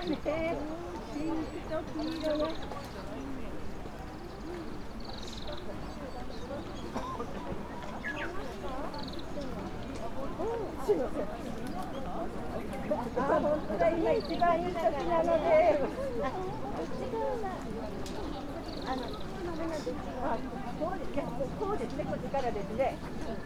ピンクと黄色の。本当だ、今一番いい時なので。そうですね、こっちからですね。